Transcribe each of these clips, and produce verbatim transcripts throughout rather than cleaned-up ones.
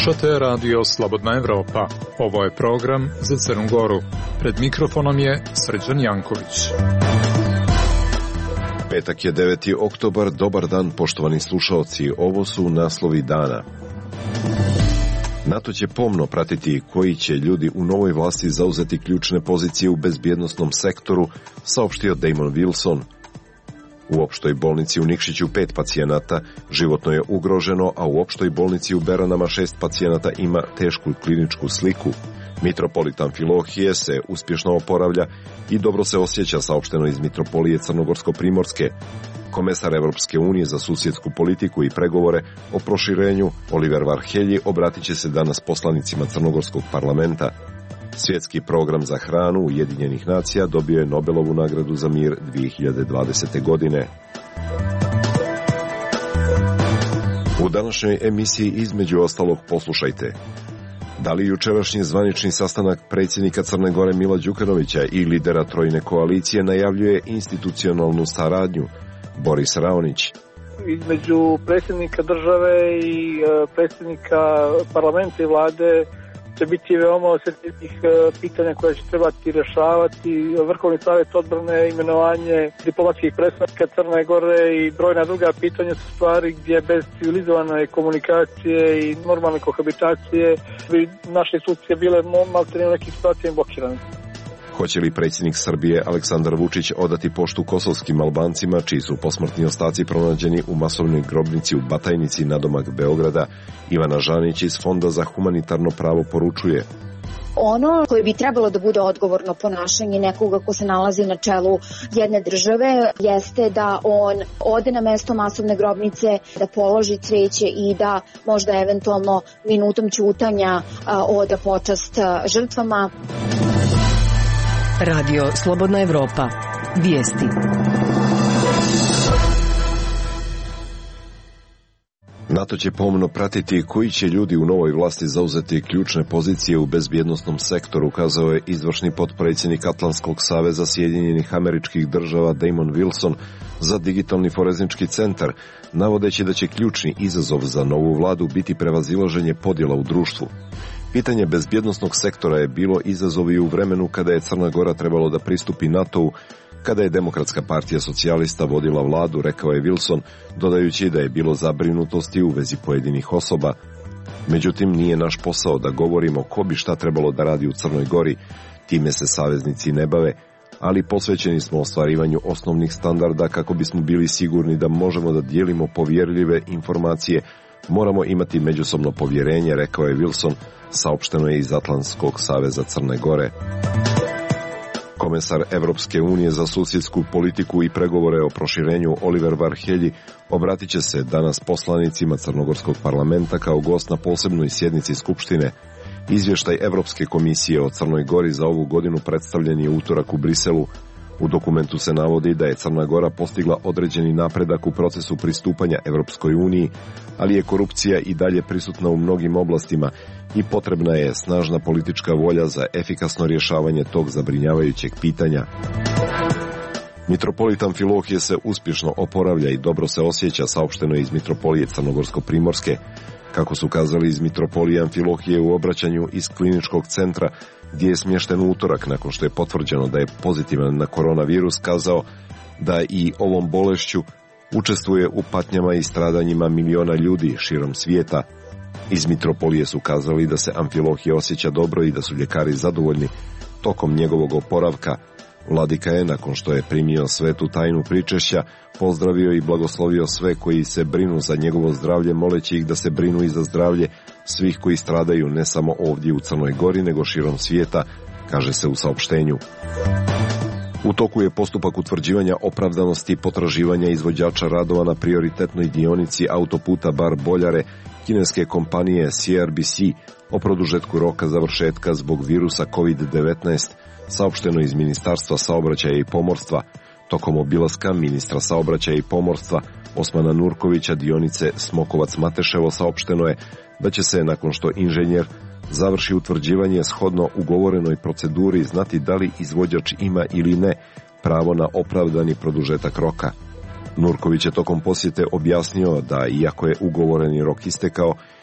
Slušate radio Slobodna Evropa. Ovo je program za Crnu Goru. Pred mikrofonom je Srđan Janković. Petak je deveti oktobar. Dobar dan, poštovani slušaoci. Ovo su naslovi dana. NATO će pomno pratiti koji će ljudi u novoj vlasti zauzeti ključne pozicije u bezbjednosnom sektoru, saopštio Damon Wilson. U opštoj bolnici u Nikšiću pet pacijenata životno je ugroženo, a u opštoj bolnici u Beranama šest pacijenata ima tešku kliničku sliku. Mitropolit Amfilohije se uspješno oporavlja i dobro se osjeća, saopšteno iz Mitropolije Crnogorsko-Primorske. Komesar Evropske unije za susjedsku politiku i pregovore o proširenju Oliver Varhelyi obratit će se danas poslanicima Crnogorskog parlamenta. Svjetski program za hranu Ujedinjenih nacija dobio je Nobelovu nagradu za mir dvije hiljade dvadesete. godine. U današnjoj emisiji između ostalog poslušajte: da li jučerašnji zvanični sastanak predsjednika Crne Gore Mila Đukanovića i lidera trojne koalicije najavljuje institucionalnu saradnju? Boris Raonić. Između predsjednika države i predsjednika parlamenta i vlade će biti veoma osjetljivih pitanja koje će trebati rješavati. Vrhovni savjet odbrane, imenovanje diplomatskih predstavnika Crne Gore i brojna druga pitanja su stvari gdje bez civilizovane komunikacije i normalne kohabitacije bi naše institucije bile maltene u nekim situacijama blokirane. Hoće li predsjednik Srbije Aleksandar Vučić odati poštu kosovskim Albancima, čiji su posmrtni ostaci pronađeni u masovnoj grobnici u Batajnici nadomak Beograda? Ivana Žanić iz Fonda za humanitarno pravo poručuje: ono koje bi trebalo da bude odgovorno ponašanje nekoga ko se nalazi na čelu jedne države jeste da on ode na mesto masovne grobnice, da položi cvijeće i da možda eventualno minutom ćutanja oda počast žrtvama. Radio Slobodna Evropa. Vijesti. NATO će pomno pratiti koji će ljudi u novoj vlasti zauzeti ključne pozicije u bezbjednosnom sektoru, kazao je izvršni potpredsjednik Atlantskog saveza Sjedinjenih Američkih Država Damon Wilson za digitalni forenzički centar, navodeći da će ključni izazov za novu vladu biti prevazilaženje podjela u društvu. Pitanje bezbjednosnog sektora je bilo izazov i u vremenu kada je Crna Gora trebalo da pristupi NATO-u, kada je Demokratska partija socijalista vodila vladu, rekao je Wilson, dodajući da je bilo zabrinutosti u vezi pojedinih osoba. Međutim, nije naš posao da govorimo ko bi šta trebalo da radi u Crnoj Gori, time se saveznici ne bave, ali posvećeni smo ostvarivanju osnovnih standarda kako bismo bili sigurni da možemo da dijelimo povjerljive informacije. Moramo imati međusobno povjerenje, rekao je Wilson, saopšteno je iz Atlantskog saveza Crne Gore. Komesar Evropske unije za susjedsku politiku i pregovore o proširenju Oliver Varhelyi obratit će se danas poslanicima Crnogorskog parlamenta kao gost na posebnoj sjednici Skupštine. Izvještaj Evropske komisije o Crnoj Gori za ovu godinu predstavljen je utorak u Briselu. U dokumentu se navodi da je Crna Gora postigla određeni napredak u procesu pristupanja Evropskoj uniji, ali je korupcija i dalje prisutna u mnogim oblastima i potrebna je snažna politička volja za efikasno rješavanje tog zabrinjavajućeg pitanja. Mitropolit Amfilohije se uspješno oporavlja i dobro se osjeća, saopšteno je iz Mitropolije Crnogorsko-Primorske. Kako su kazali iz Mitropolije Amfilohije u obraćanju iz kliničkog centra, gdje je smješten u utorak nakon što je potvrđeno da je pozitivan na koronavirus, kazao da i ovom bolešću učestvuje u patnjama i stradanjima miliona ljudi širom svijeta. Iz Mitropolije su kazali da se Amfilohije osjeća dobro i da su ljekari zadovoljni tokom njegovog oporavka. Vladika je, nakon što je primio svetu tajnu pričešća, pozdravio i blagoslovio sve koji se brinu za njegovo zdravlje, moleći ih da se brinu i za zdravlje svih koji stradaju ne samo ovdje u Crnoj Gori, nego širom svijeta, kaže se u saopštenju. U toku je postupak utvrđivanja opravdanosti potraživanja izvođača radova na prioritetnoj dionici autoputa Bar-Boljare kineske kompanije C R B C o produžetku roka završetka zbog virusa kovid devetnaest, saopšteno iz Ministarstva saobraćaja i pomorstva. Tokom obilaska ministra saobraćaja i pomorstva Osmana Nurkovića dionice Smokovac-Mateševo saopšteno je da će se, nakon što inženjer završi utvrđivanje shodno ugovorenoj proceduri, znati da li izvođač ima ili ne pravo na opravdani produžetak roka. Nurković je tokom posjete objasnio da, iako je ugovoreni rok istekao,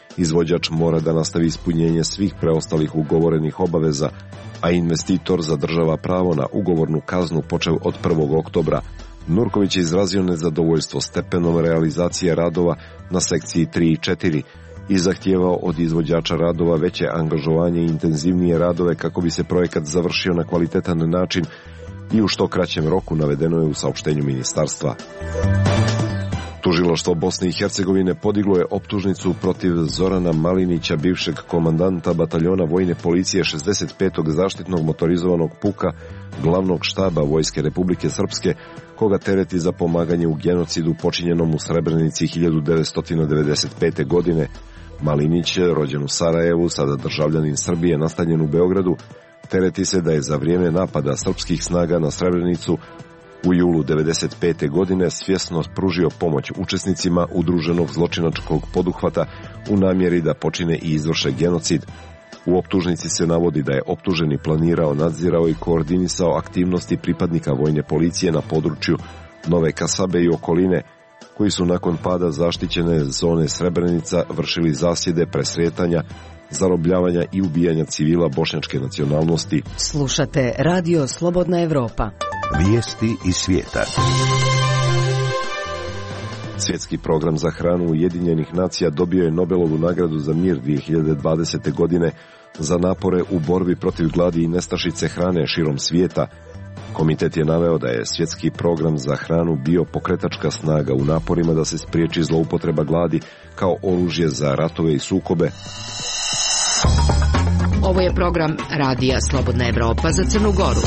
izvođač mora da nastavi ispunjenje svih preostalih ugovorenih obaveza, a investitor zadržava pravo na ugovornu kaznu počev od prvog oktobra. Nurković je izrazio nezadovoljstvo stepenom realizacije radova na sekciji tri i četiri i zahtijevao od izvođača radova veće angažovanje i intenzivnije radove kako bi se projekat završio na kvalitetan način i u što kraćem roku, navedeno je u saopštenju ministarstva. Tužilaštvo Bosne i Hercegovine podiglo je optužnicu protiv Zorana Malinića, bivšeg komandanta bataljona vojne policije šezdeset petog zaštitnog motorizovanog puka glavnog štaba Vojske Republike Srpske, koga tereti za pomaganje u genocidu počinjenom u Srebrenici hiljadu devetsto devedeset pete. godine. Malinić, rođen u Sarajevu, sada državljanin Srbije, nastanjen u Beogradu, tereti se da je za vrijeme napada srpskih snaga na Srebrenicu u julu devedeset pete. godine svjesno pružio pomoć učesnicima udruženog zločinačkog poduhvata u namjeri da počine i izvrše genocid. U optužnici se navodi da je optuženi planirao, nadzirao i koordinisao aktivnosti pripadnika vojne policije na području Nove Kasabe i okoline, koji su nakon pada zaštićene zone Srebrenica vršili zasjede, presretanja, zarobljavanja i ubijanja civila bošnjačke nacionalnosti. Slušate Radio Slobodna Evropa. Vijesti iz svijeta. Svjetski program za hranu Ujedinjenih nacija dobio je Nobelovu nagradu za mir dvije hiljade dvadesete. godine za napore u borbi protiv gladi i nestašice hrane širom svijeta. Komitet je naveo da je svjetski program za hranu bio pokretačka snaga u naporima da se spriječi zloupotreba gladi kao oružje za ratove i sukobe. Ovo je program Radija Slobodna Evropa za Crnu Goru.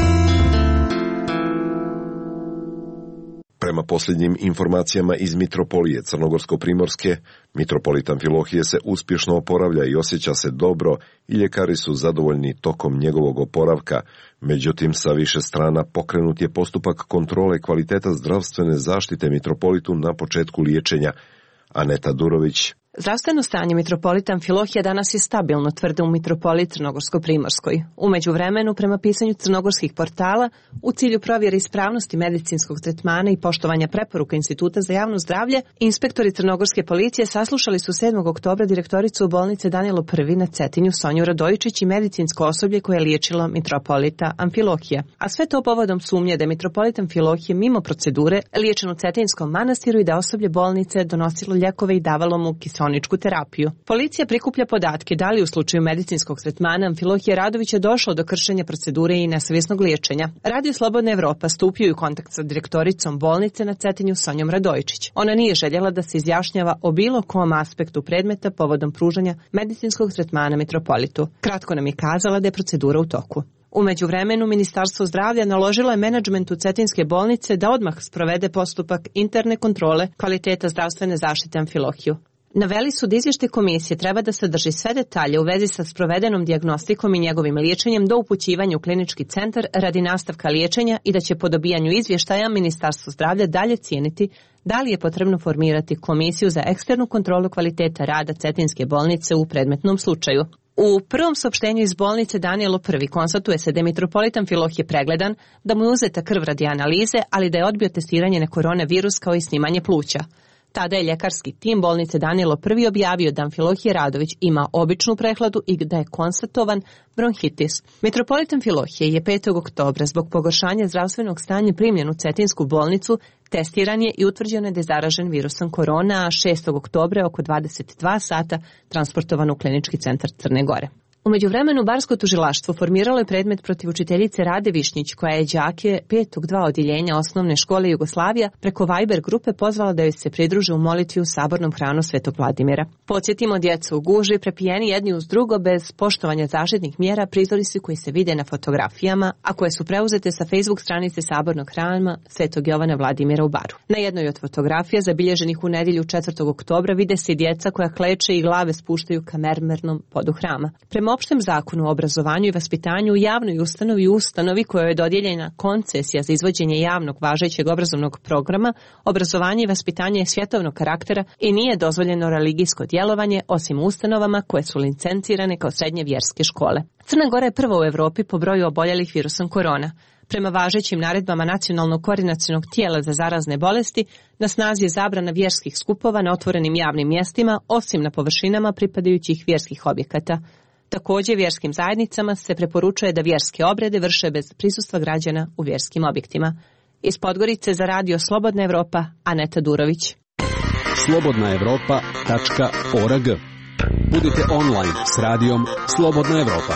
Prema posljednjim informacijama iz Mitropolije Crnogorsko-Primorske, mitropolit Amfilohije se uspješno oporavlja i osjeća se dobro i ljekari su zadovoljni tokom njegovog oporavka. Međutim, sa više strana pokrenut je postupak kontrole kvaliteta zdravstvene zaštite mitropolitu na početku liječenja. Aneta Durović. Zdravstveno stanje mitropolita Amfilohije danas je stabilno, tvrde u mitropoliji Crnogorsko-Primorskoj. U međuvremenu, prema pisanju crnogorskih portala, u cilju provjere ispravnosti medicinskog tretmana i poštovanja preporuka Instituta za javno zdravlje, inspektori crnogorske policije saslušali su sedmog oktobra direktoricu u bolnice Danilo Prvi na Cetinju Sonju Radojičić i medicinsko osoblje koje je liječilo mitropolita Amfilohije. A sve to povodom sumnje da je mitropolit Amfilohije mimo procedure liječen u Cetinskom manastiru i da osoblje bolnice donosilo lijekove i davalo mu kiselinu terapiju. Policija prikuplja podatke da li u slučaju medicinskog tretmana Amfilohije Radović je došlo do kršenja procedure i nesavjesnog liječenja. Radio Slobodna Evropa stupio u kontakt sa direktoricom bolnice na Cetinju Sonjom Radojičić. Ona nije željela da se izjašnjava o bilo kom aspektu predmeta povodom pružanja medicinskog tretmana mitropolitu. Kratko nam je kazala da je procedura u toku. U međuvremenu, Ministarstvo zdravlja naložilo je menadžmentu Cetinske bolnice da odmah sprovede postupak interne kontrole kvaliteta zdravstvene zaštite Amfilohiju. Naveli su da izvještaj komisije treba da sadrži sve detalje u vezi sa sprovedenom dijagnostikom i njegovim liječenjem do upućivanja u klinički centar radi nastavka liječenja i da će po dobijanju izvještaja Ministarstvo zdravlja dalje cijeniti da li je potrebno formirati komisiju za eksternu kontrolu kvaliteta rada Cetinske bolnice u predmetnom slučaju. U prvom saopštenju iz bolnice Danilo Prvi konstatuje se da je mitropolit Amfilohije pregledan, da mu je uzeta krv radi analize, ali da je odbio testiranje na koronavirus kao i snimanje pluća. Tada je ljekarski tim bolnice Danilo Prvi objavio da Amfilohije Radović ima običnu prehladu i da je konstatovan bronhitis. Mitropolit Amfilohije je petog oktobra zbog pogoršanja zdravstvenog stanja primljen u Cetinsku bolnicu, testiran je i utvrđeno je da je zaražen virusom korona, a šestog oktobra oko dvadeset dva sata transportovan u klinički centar Crne Gore. U međuvremenu Barsko tužilaštvo formiralo je predmet protiv učiteljice Rade Višnjić, koja je đake petog dva odjeljenja osnovne škole Jugoslavija preko Viber grupe pozvala da joj se pridruže u molitvi u sabornom hranu Svetog Vladimira. Podsjetimo, djecu u gužvi, prepijeni jedni uz drugo bez poštovanja zaštitnih mjera, prizori su koji se vide na fotografijama, a koje su preuzete sa Facebook stranice sabornog hrama Svetog Jovana Vladimira u Baru. Na jednoj od fotografija, zabilježenih u nedjelju četvrtog oktobra, vide se i djeca koja kleče i glave spuštaju ka mermernom podu hrama. Prema opštem zakonu o obrazovanju i vaspitanju u javnoj ustanovi i ustanovi kojoj je dodijeljena koncesija za izvođenje javnog važećeg obrazovnog programa, obrazovanje i vaspitanje je svjetovnog karaktera i nije dozvoljeno religijsko djelovanje osim ustanovama koje su licencirane kao srednje vjerske škole. Crna Gora je prva u Europi po broju oboljelih virusom korona. Prema važećim naredbama Nacionalnog koordinacionog tijela za zarazne bolesti, na snazi je zabrana vjerskih skupova na otvorenim javnim mjestima, osim na površinama pripadajućih vjerskih objekata. Također, vjerskim zajednicama se preporučuje da vjerske obrede vrše bez prisustva građana u vjerskim objektima. Iz Podgorice za radio Slobodna Evropa, Aneta Durović. slobodna evropa tačka org. Budite online s radijom Slobodna Evropa.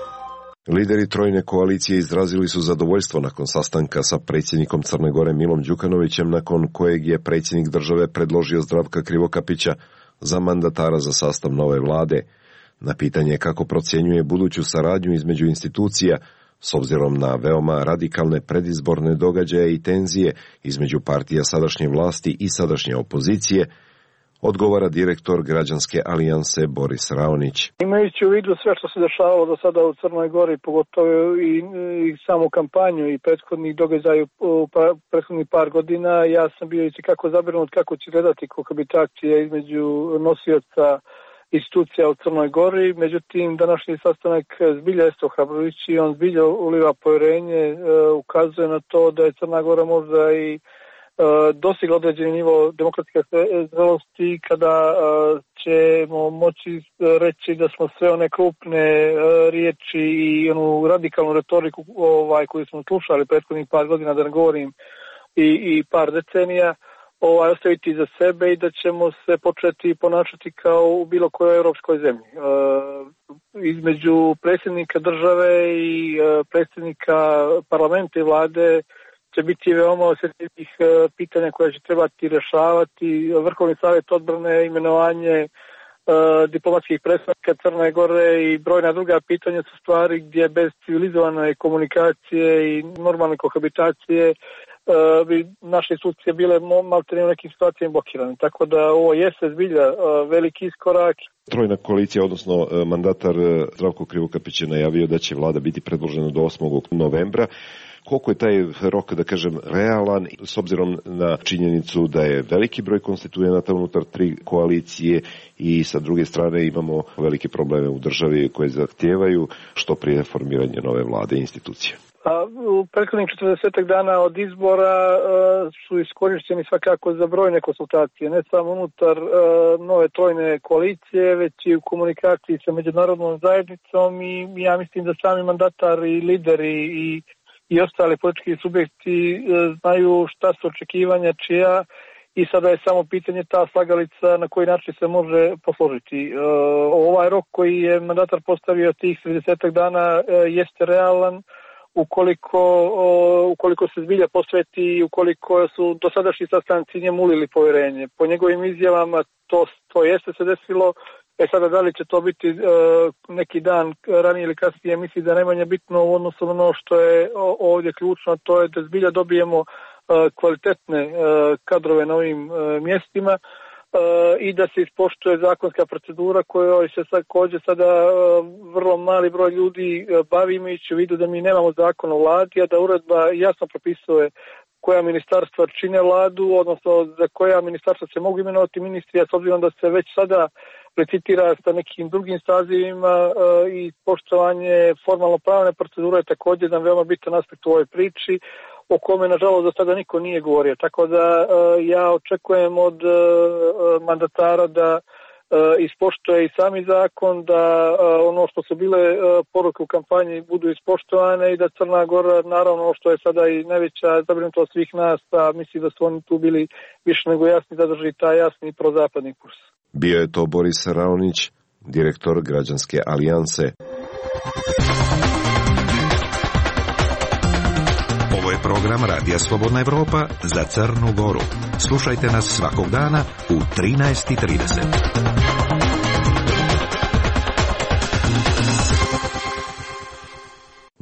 Lideri trojne koalicije izrazili su zadovoljstvo nakon sastanka sa predsjednikom Crne Gore Milom Đukanovićem, nakon kojeg je predsjednik države predložio Zdravka Krivokapića za mandatara za sastav nove vlade. Na pitanje kako procjenjuje buduću saradnju između institucija, s obzirom na veoma radikalne predizborne događaje i tenzije između partija sadašnje vlasti i sadašnje opozicije, odgovara direktor Građanske alijanse Boris Raonić. Imajući u vidu sve što se dešavalo do sada u Crnoj Gori, pogotovo i, i samu kampanju i prethodnih događaja u prethodnih par godina, ja sam bio i kako zabrinut kako će gledati kohabitacija između nosioca institucija u Crnoj Gori. Međutim, današnji sastanak zbilja jeste ohrabrujući i on zbilja uliva povjerenje, ukazuje na to da je Crna Gora možda i dostigla određeni nivo demokratske zrelosti kada ćemo moći reći da smo sve one krupne riječi i onu radikalnu retoriku ovaj, koju smo slušali prethodnih par godina, da ne govorim i, i par decenija, ovaj, ostaviti za sebe i da ćemo se početi ponašati kao u bilo kojoj europskoj zemlji. E, između predsjednika države i predsjednika parlamenta i vlade će biti veoma osjetljivih pitanja koja će trebati rješavati. Vrhovni savjet odbrane, imenovanje e, diplomatskih predstavnika Crne Gore i brojna druga pitanja su stvari gdje bez civilizovane komunikacije i normalne kohabitacije e, bi naše institucije bile maltene u nekim situacijama blokirane. Tako da ovo jeste zbilja e, veliki iskorak. Trojna koalicija, odnosno mandatar Zdravko Krivokapić je najavio da će vlada biti predložena do osmog novembra. Koliko je taj rok, da kažem, realan, s obzirom na činjenicu da je veliki broj konstituenata unutar tri koalicije i sa druge strane imamo velike probleme u državi koje zahtijevaju što prije formiranje nove vlade i institucije? A u prethodnih četrdeset dana od izbora uh, su iskorišteni svakako za brojne konsultacije, ne samo unutar uh, nove trojne koalicije, već i u komunikaciji sa međunarodnom zajednicom i ja mislim da sami mandatar i lideri i i ostali politički subjekti znaju šta su očekivanja čija i sada je samo pitanje ta slagalica na koji način se može posložiti. E, ovaj rok koji je mandatar postavio tih trideset dana e, jeste realan ukoliko, o, ukoliko se zbilja posveti i ukoliko su dosadašnji sastanci njemu ulili povjerenje. Po njegovim izjavama to, to jeste se desilo. E sada da li će to biti e, neki dan ranije ili kasnije, mislim da je najmanje bitno u odnosu na ono što je ovdje ključno, to je da zbilja dobijemo e, kvalitetne e, kadrove na ovim e, mjestima e, i da se ispoštuje zakonska procedura koja se također sada e, vrlo mali broj ljudi e, bavi, imajući u vidu da mi nemamo zakon o vladi, a da uredba jasno propisuje koja ministarstva čine vladu, odnosno za koja ministarstva se mogu imenovati ministri, a s obzirom da se već sada recitira sa nekim drugim sazivima e, i poštovanje formalno pravne procedure je također jedan veoma bitan aspekt u ovoj priči, o kome nažalost do sada niko nije govorio. Tako da e, ja očekujem od e, mandatara da e, ispoštuje i sami zakon, da e, ono što su bile e, poruke u kampanji budu ispoštovane i da Crna Gora, naravno što je sada i najveća zabrinutost svih nas, a mislim da su oni tu bili više nego jasni da drži taj jasni prozapadni kurs. Bio je to Boris Raonić, direktor Građanske alijanse. Ovo je program Radija Slobodna Evropa za Crnu Goru. Slušajte nas svakog dana u trinaest i trideset.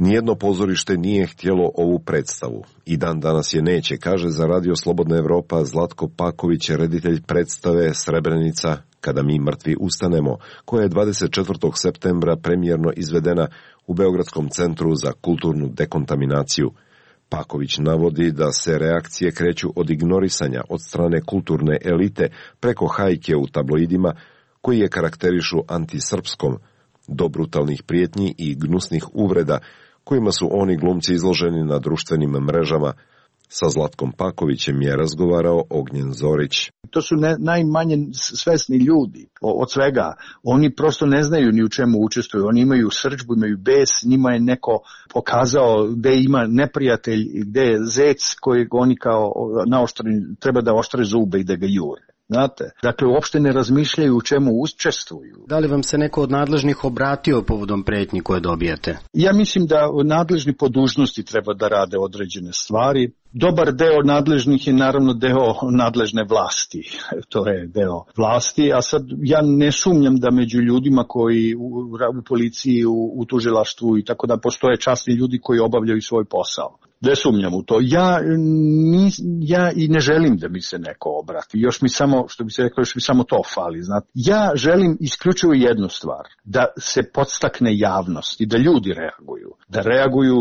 Nijedno pozorište nije htjelo ovu predstavu i dan danas je neće, kaže za Radio Slobodna Evropa Zlatko Paković, reditelj predstave Srebrenica Kada mi mrtvi ustanemo, koja je dvadeset četvrtog septembra premijerno izvedena u Beogradskom centru za kulturnu dekontaminaciju. Paković navodi da se reakcije kreću od ignorisanja od strane kulturne elite preko hajke u tabloidima koji je karakterišu antisrpskom, do brutalnih prijetnji i gnusnih uvreda kojima su oni glumci izloženi na društvenim mrežama. Sa Zlatkom Pakovićem je razgovarao Ognjen Zorić. To su ne, najmanje svesni ljudi od svega. Oni prosto ne znaju ni u čemu učestvuju. Oni imaju srdžbu, imaju bes, njima je neko pokazao gde ima neprijatelj, gde je zec kojeg oni kao naoštri, treba da oštre zube i da ga jure. Znate, dakle, uopšte ne razmišljaju u čemu učestvuju. Da li vam se neko od nadležnih obratio povodom pretnji koje dobijate? Ja mislim da nadležni po dužnosti treba da rade određene stvari. Dobar deo nadležnih je naravno deo nadležne vlasti. To je deo vlasti, a sad ja ne sumnjam da među ljudima koji u, u policiji, u, u tužilaštvu i tako da postoje časni ljudi koji obavljaju svoj posao. Ne sumnjam u to. Ja, ni, ja i ne želim da mi se neko obrati. Još mi samo, što bi se rekao, još mi samo to fali. Znate. Ja želim isključivo jednu stvar. Da se podstakne javnost i da ljudi reaguju. Da reaguju,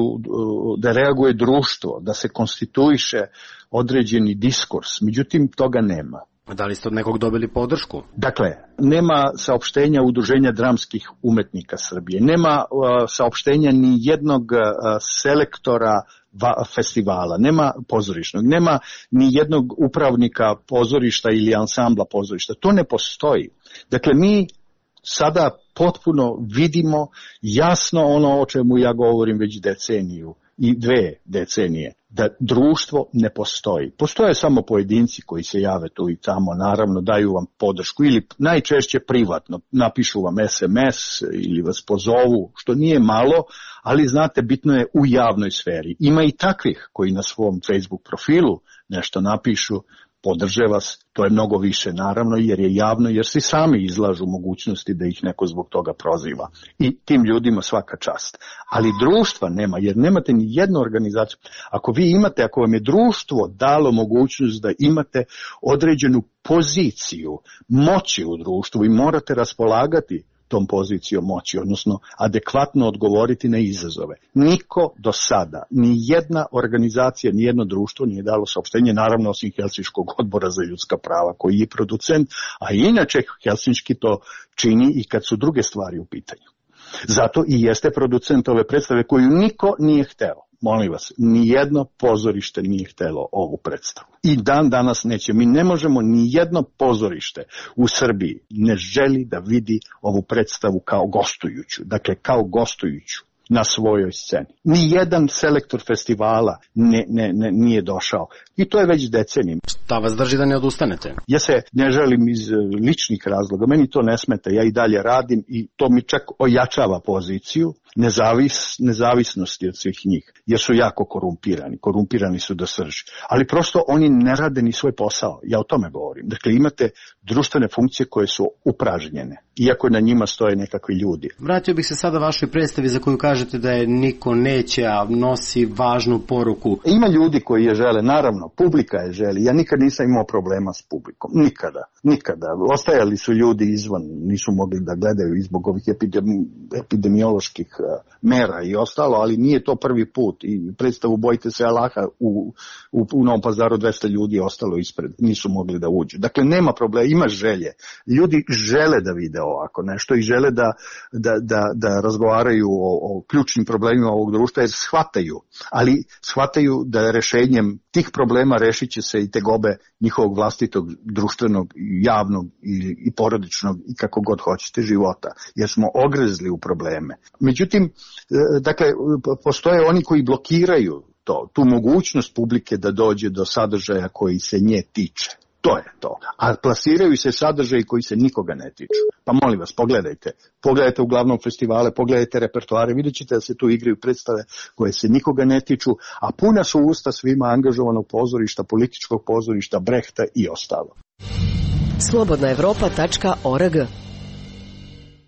da reaguje društvo, da se konstituiše određeni diskurs. Međutim, toga nema. Da li ste od nekog dobili podršku? Dakle, nema saopštenja Udruženja dramskih umetnika Srbije. Nema uh, saopštenja ni jednog uh, selektora va, festivala. Nema pozorišnog. Nema ni jednog upravnika pozorišta ili ansambla pozorišta. To ne postoji. Dakle, mi sada potpuno vidimo jasno ono o čemu ja govorim već deceniju i dve decenije, da društvo ne postoji. Postoje samo pojedinci koji se jave tu i tamo, naravno daju vam podršku ili najčešće privatno, napišu vam es em es ili vas pozovu, što nije malo, ali znate, bitno je u javnoj sferi. Ima i takvih koji na svom Facebook profilu nešto napišu, podrže vas, to je mnogo više naravno jer je javno, jer svi sami izlažu mogućnosti da ih neko zbog toga proziva. I tim ljudima svaka čast. Ali društva nema, jer nemate ni jednu organizaciju. Ako vi imate, ako vam je društvo dalo mogućnost da imate određenu poziciju moći u društvu i morate raspolagati tom pozicijom moći, odnosno adekvatno odgovoriti na izazove. Niko do sada, ni jedna organizacija, ni jedno društvo nije dalo saopštenje, naravno osim Helsinškog odbora za ljudska prava koji je producent, a inače Helsinški to čini i kad su druge stvari u pitanju. Zato i jeste producent ove predstave koju niko nije hteo. Molim vas, nijedno pozorište nije htelo ovu predstavu. I dan danas neće. Mi ne možemo, nijedno pozorište u Srbiji ne želi da vidi ovu predstavu kao gostujuću. Dakle, kao gostujuću na svojoj sceni. Nijedan selektor festivala ne, ne, ne, nije došao. I to je već decenijima. Šta vas drži da ne odustanete? Ja se ne želim iz ličnih razloga. Meni to ne smeta. Ja i dalje radim i to mi čak ojačava poziciju nezavis, nezavisnosti od svih njih. Jer su jako korumpirani. Korumpirani su do srži. Ali prosto oni ne rade ni svoj posao. Ja o tome govorim. Dakle, imate društvene funkcije koje su upražnjene. Iako na njima stoje nekakvi ljudi. Vratio bih se sada vašoj predstavi za koju kažete da je niko neće, a nosi važnu poruku. Ima ljudi koji je žele, naravno, publika je želi. Ja nikad nisam imao problema s publikom. Nikada. Nikada. Ostajali su ljudi izvan, nisu mogli da gledaju i zbog ovih epidemi, epidemioloških mera i ostalo, ali nije to prvi put. I predstavu Bojite se Allaha u, u, u Novom Pazaru dvesta ljudi je ostalo ispred, nisu mogli da uđu. Dakle, nema problema, ima želje. Ljudi žele da vide ovako nešto i žele da, da, da, da razgovaraju o, o ključnim problemima ovog društva jer shvataju, ali shvataju da rešenjem tih problema rešit će se i tegobe njihovog vlastitog društvenog, javnog i, i porodičnog i kako god hoćete života, jer smo ogrezli u probleme. Međutim, dakle, postoje oni koji blokiraju to, tu mogućnost publike da dođe do sadržaja koji se nje tiče. To je to. A plasiraju se sadržaji koji se nikoga ne tiču. Pa molim vas, pogledajte. Pogledajte uglavnom festivale, pogledajte repertoare, vidjet ćete da se tu igraju predstave koje se nikoga ne tiču, a puna su usta svima angažovanog pozorišta, političkog pozorišta, Brehta i ostalo. slobodna evropa tačka org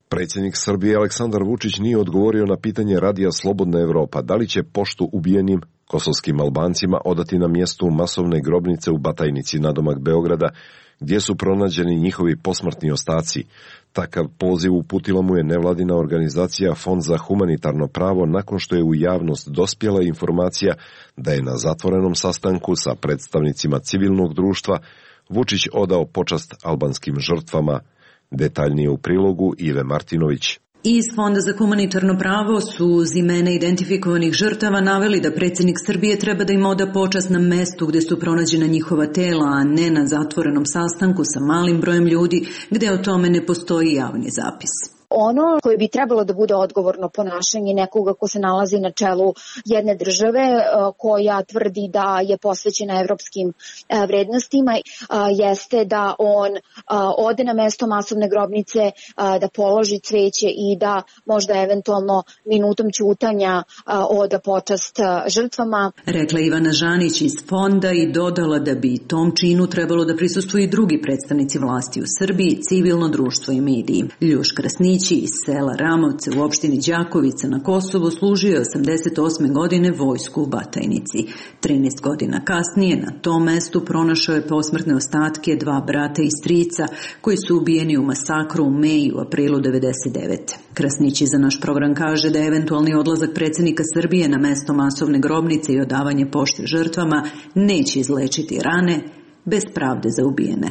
Predsjednik Srbije Aleksandar Vučić nije odgovorio na pitanje Radija Slobodna Evropa da li će poštu ubijenim kosovskim Albancima odati na mjestu masovne grobnice u Batajnici nadomak Beograda, gdje su pronađeni njihovi posmrtni ostaci. Takav poziv uputila mu je nevladina organizacija Fond za humanitarno pravo nakon što je u javnost dospjela informacija da je na zatvorenom sastanku sa predstavnicima civilnog društva Vučić odao počast albanskim žrtvama. Detaljnije u prilogu Ive Martinović. Iz Fonda za humanitarno pravo su uz imena identifikovanih žrtava naveli da predsjednik Srbije treba da im oda počast na mestu gdje su pronađena njihova tela, a ne na zatvorenom sastanku sa malim brojem ljudi gdje o tome ne postoji javni zapis. Ono koje bi trebalo da bude odgovorno ponašanje nekoga ko se nalazi na čelu jedne države koja tvrdi da je posvećena evropskim vrednostima jeste da on ode na mesto masovne grobnice, da položi cveće i da možda eventualno minutom ćutanja oda počast žrtvama. Rekla Ivana Žanić iz Fonda i dodala da bi tom činu trebalo da prisustvuju i drugi predstavnici vlasti u Srbiji, civilno društvo i mediji. Ljuš Krasnić iz sela Ramovce u opštini Đakovica na Kosovu služio je osamdeset osme godine vojsku u Batajnici. trinaest godina kasnije na tom mestu pronašao je posmrtne ostatke dva brata i strica koji su ubijeni u masakru u Meji u aprilu devedeset devete. Krasnić za naš program kaže da je eventualni odlazak predsjednika Srbije na mesto masovne grobnice i odavanje pošte žrtvama neće izlečiti rane bez pravde za ubijene.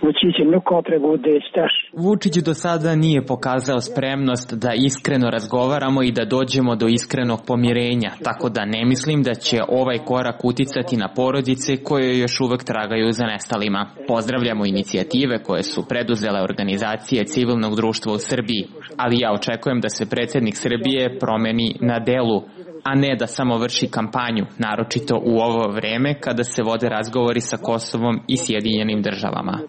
Vučić do sada nije pokazao spremnost da iskreno razgovaramo i da dođemo do iskrenog pomirenja, tako da ne mislim da će ovaj korak uticati na porodice koje još uvek tragaju za nestalima. Pozdravljamo inicijative koje su preduzele organizacije civilnog društva u Srbiji, ali ja očekujem da se predsjednik Srbije promeni na delu, a ne da samo vrši kampanju, naročito u ovo vreme kada se vode razgovori sa Kosovom i Sjedinjenim državama.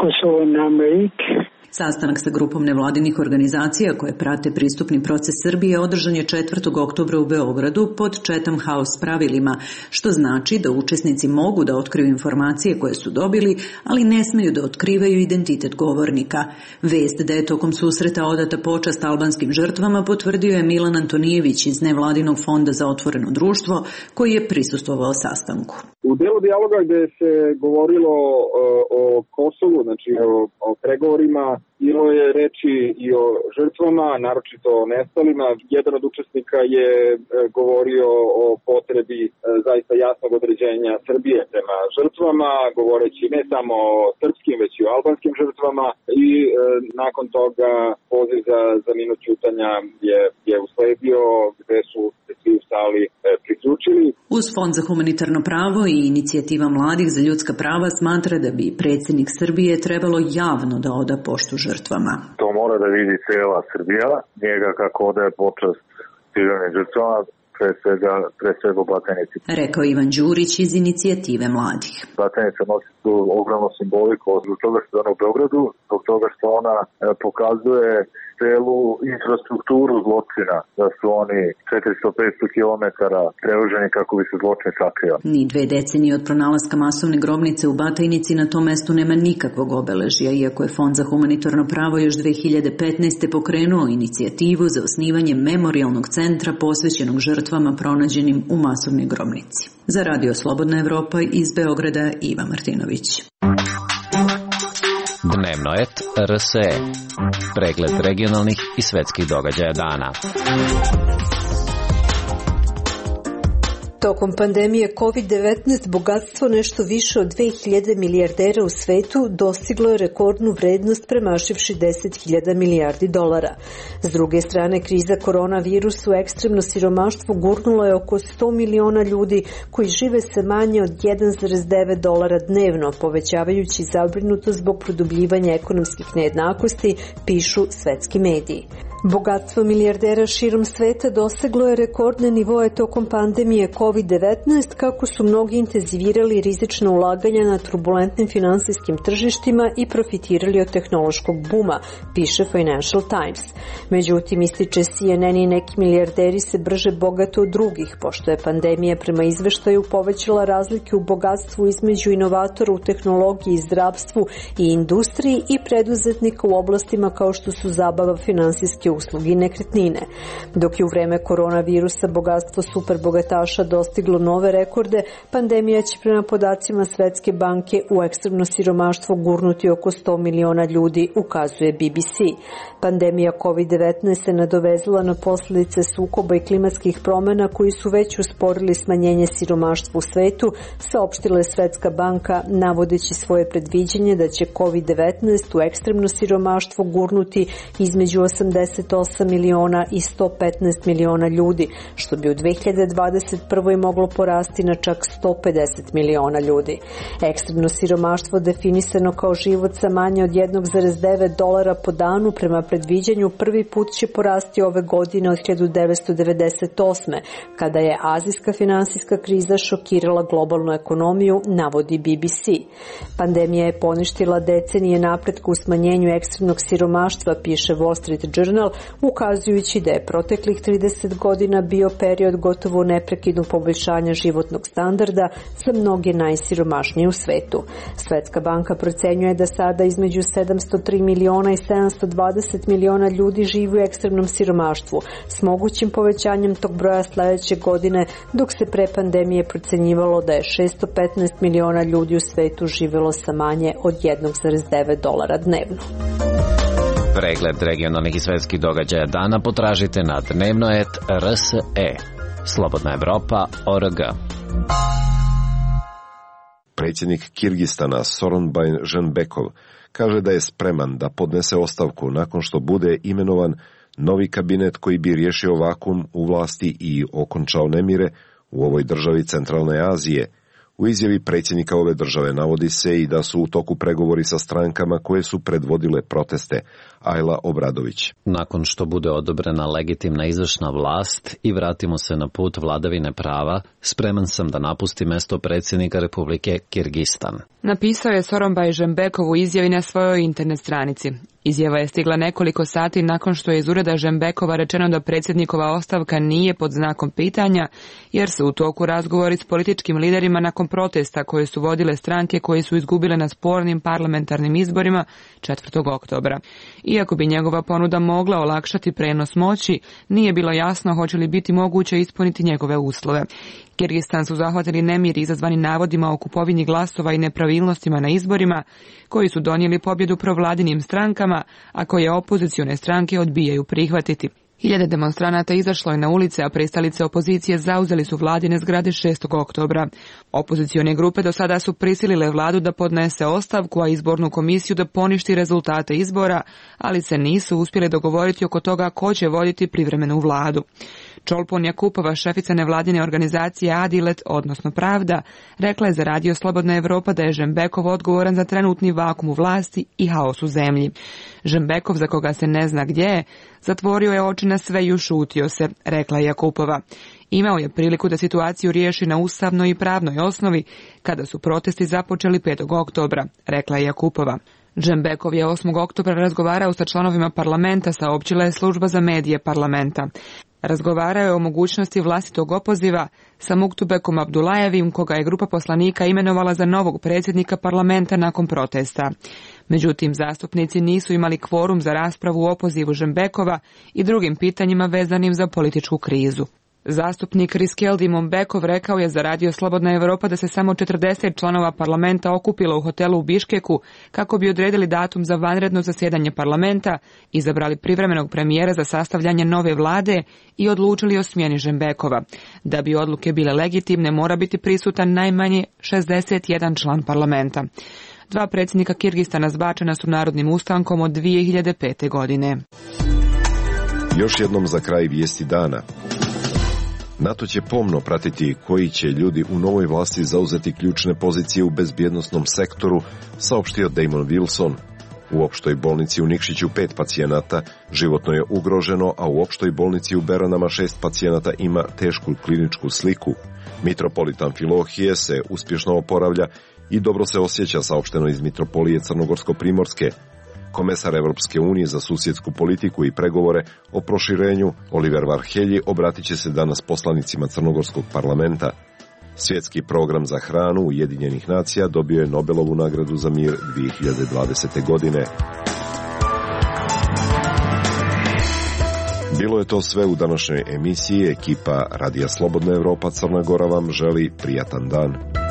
Sastanak sa grupom nevladinih organizacija koje prate pristupni proces Srbije održan je četvrtog oktobra u Beogradu pod Chatham House pravilima, što znači da učesnici mogu da otkriju informacije koje su dobili, ali ne smeju da otkrivaju identitet govornika. Vest da je tokom susreta odata počast albanskim žrtvama potvrdio je Milan Antonijević iz nevladinog Fonda za otvoreno društvo koji je prisustvovao sastanku. U delu dijaloga gdje se govorilo o, o Kosovu, znači o, o pregovorima, bilo je reči i o žrtvama, naročito o nestalima. Jedan od učesnika je e, govorio o potrebi e, zaista jasnog određenja Srbije prema žrtvama, govoreći ne samo o srpskim, već i o albanskim žrtvama i e, nakon toga poziv za, za minut ćutanja je, je usledio gde su se svi u sali e, priključili. Uz Fond za humanitarno pravo i inicijativa mladih za ljudska prava smatra da bi predsjednik Srbije trebalo javno da oda poštu žrtvama. To mora da vidi cijela Srbija, njega kako odaje počast civilnim žrtvama, pre svega, pre svega u Batajnici. Rekao Ivan Đurić iz inicijative mladih. Batajnica nosi tu ogromnu simboliku zbog toga što je ona u Beogradu, zbog toga što ona e, pokazuje celu infrastrukturu zločina, da su oni četiristo do petsto kilometara prevoženi kako bi se zločin sakrio. Ni dve decenije od pronalaska masovne grobnice u Batajnici na tom mestu nema nikakvog obeležja, iako je Fond za humanitarno pravo još dve hiljade petnaeste. pokrenuo inicijativu za osnivanje memorijalnog centra posvećenog žrtvama pronađenim u masovnoj grobnici. Za Radio Slobodna Evropa iz Beograda Iva Martinović. Dnevno et R S E. Pregled regionalnih i svetskih događaja dana. Tokom pandemije kovid devetnaest bogatstvo nešto više od dve hiljade milijardera u svetu dostiglo je rekordnu vrednost premašivši deset hiljada milijardi dolara. S druge strane, kriza koronavirusa u ekstremno siromaštvo gurnula je oko sto miliona ljudi koji žive sa manje od jedan zarez devet dolara dnevno, povećavajući zabrinutost zbog produbljivanja ekonomskih nejednakosti, pišu svetski mediji. Bogatstvo milijardera širom sveta doseglo je rekordne nivoe tokom pandemije kovid kovid devetnaest kako su mnogi intenzivirali rizična ulaganja na turbulentnim finansijskim tržištima i profitirali od tehnološkog buma, piše Financial Times. Međutim, ističe C N N i neki milijarderi se brže bogate od drugih, pošto je pandemija prema izveštaju povećala razlike u bogatstvu između inovatora u tehnologiji, zdravstvu i industriji i preduzetnika u oblastima kao što su zabava, finansijske usluge i nekretnine. Dok je u vreme koronavirusa bogatstvo superbogataša dostiglo nove rekorde, pandemija će prema podacima Svetske banke u ekstremno siromaštvo gurnuti oko sto miliona ljudi, ukazuje B B C. Pandemija kovid devetnaest se nadovezala na posljedice sukoba i klimatskih promjena koji su već usporili smanjenje siromaštva u svetu, saopštila je Svetska banka navodeći svoje predviđenje da će kovid devetnaest u ekstremno siromaštvo gurnuti između osamdeset osam miliona i sto petnaest miliona ljudi, što bi u dve hiljade dvadeset prvoj moglo porasti na čak sto pedeset miliona ljudi. Ekstremno siromaštvo definisano kao život sa manje od jedan zarez devet dolara po danu prema predviđanju prvi put će porasti ove godine od hiljadu devetsto devedeset osme. kada je azijska finansijska kriza šokirala globalnu ekonomiju, navodi B B C. Pandemija je poništila decenije napretka u smanjenju ekstremnog siromaštva, piše Wall Street Journal, ukazujući da je proteklih trideset godina bio period gotovo neprekidnog poboljšanja životnog standarda za mnoge najsiromašnije u svetu. Svetska banka procenjuje da sada između sedamsto tri miliona i sedamsto dvadeset miliona ljudi živi u ekstremnom siromaštvu, s mogućim povećanjem tog broja sljedeće godine, dok se pre pandemije procenjivalo da je šesto petnaest miliona ljudi u svetu živjelo sa manje od jedan zarez devet dolara dnevno. Pregled regionalnih i svetskih događaja dana potražite na dnevnoet R S E. Slobodna Evropa O R G. Predsjednik Kirgistana Sooronbay Jeenbekov kaže da je spreman da podnese ostavku nakon što bude imenovan novi kabinet koji bi riješio vakum u vlasti i okončao nemire u ovoj državi Centralne Azije. U izjavi predsjednika ove države navodi se i da su u toku pregovori sa strankama koje su predvodile proteste. Ajla Obradović. Nakon što bude odobrena legitimna izvršna vlast i vratimo se na put vladavine prava, spreman sam da napustim mesto predsjednika Republike Kirgistan. Napisao je Sooronbay Jeenbekov u izjavi na svojoj internet stranici. Izjava je stigla nekoliko sati nakon što je iz ureda Jeenbekova rečeno da predsjednikova ostavka nije pod znakom pitanja, jer su u toku razgovori s političkim liderima nakon protesta koje su vodile stranke koje su izgubile na spornim parlamentarnim izborima četvrtog oktobra. Iako bi njegova ponuda mogla olakšati prenos moći, nije bilo jasno hoće li biti moguće ispuniti njegove uslove. Kirgistan su zahvatili nemiri izazvani navodima o kupovini glasova i nepravilnostima na izborima, koji su donijeli pobjedu provladinim strankama, a koje opozicione stranke odbijaju prihvatiti. Hiljade demonstranata izašlo je na ulice, a pristalice opozicije zauzeli su vladine zgrade šestog oktobra. Opozicione grupe do sada su prisilile vladu da podnese ostavku, a izbornu komisiju da poništi rezultate izbora, ali se nisu uspjeli dogovoriti oko toga ko će voditi privremenu vladu. Čolpon Jakupova, šefica nevladine organizacije Adilet, odnosno Pravda, rekla je za Radio Slobodna Evropa da je Jeenbekov odgovoran za trenutni vakum u vlasti i haos u zemlji. Jeenbekov, za koga se ne zna gdje je, zatvorio je oči na sve i ušutio se, rekla je Jakupova. Imao je priliku da situaciju riješi na ustavnoj i pravnoj osnovi kada su protesti započeli petog oktobra, rekla je Jakupova. Jeenbekov je osmog oktobra razgovarao sa članovima parlamenta, saopćila je služba za medije parlamenta. Razgovarao je o mogućnosti vlastitog opoziva sa Muktubekom Abdulajevim, koga je grupa poslanika imenovala za novog predsjednika parlamenta nakon protesta. Međutim, zastupnici nisu imali kvorum za raspravu o opozivu Jeenbekova i drugim pitanjima vezanim za političku krizu. Zastupnik Riskeldi Mombekov rekao je za Radio Slobodna Evropa da se samo četrdeset članova parlamenta okupilo u hotelu u Biškeku kako bi odredili datum za vanredno zasjedanje parlamenta, izabrali privremenog premijera za sastavljanje nove vlade i odlučili o smjeni Jeenbekova. Da bi odluke bile legitimne, mora biti prisutan najmanje šezdeset jedan član parlamenta. Dva predsjednika Kirgistana zbačena su narodnim ustankom od dvije hiljade pete. godine. Još jednom za kraj vijesti dana. NATO će pomno pratiti koji će ljudi u novoj vlasti zauzeti ključne pozicije u bezbjednosnom sektoru, saopštio Damon Wilson. U opštoj bolnici u Nikšiću pet pacijenata životno je ugroženo, a u opštoj bolnici u Beranama šest pacijenata ima tešku kliničku sliku. Mitropolit Amfilohije se uspješno oporavlja i dobro se osjeća, saopšteno iz Mitropolije Crnogorsko-Primorske. Komesar Evropske unije za susjedsku politiku i pregovore o proširenju Oliver Varhelji obratit će se danas poslanicima Crnogorskog parlamenta. Svjetski program za hranu Ujedinjenih nacija dobio je Nobelovu nagradu za mir dvije hiljade dvadesete. godine. Bilo je to sve u današnjoj emisiji. Ekipa Radija Slobodna Evropa Crna Gora vam želi prijatan dan.